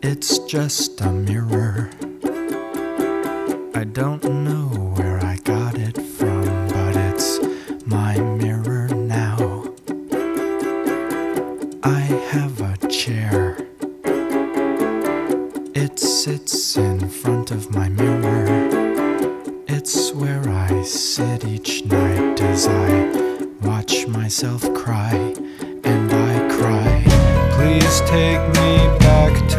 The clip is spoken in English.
It's just a mirror. I don't know where I got it from, but it's my mirror now. I have a chair. It sits in front of my mirror. It's where I sit each night as I watch myself cry, and I cry. Please take me back to